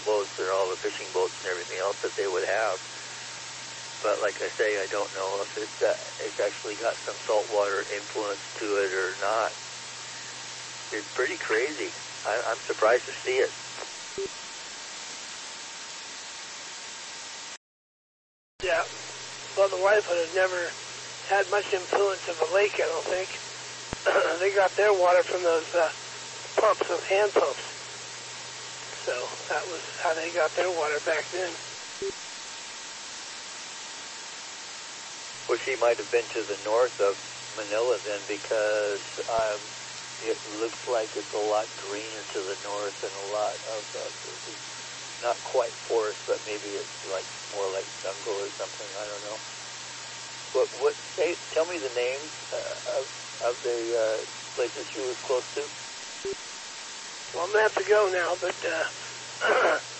boats or all the fishing boats and everything else that they would have. But like I say, I don't know if it's actually got some saltwater influence to it or not. It's pretty crazy. I'm surprised to see it. Yeah. Well, the Whitefoot has never had much influence of a lake, I don't think. They got their water from those pumps, those hand pumps. So that was how they got their water back then. Well, she might have been to the north of Manila then, because it looks like it's a lot greener to the north and a lot of, not quite forest, but maybe it's like more like jungle or something. I don't know. Tell me the names of the places she was close to. Well, I'm going to have to go now, but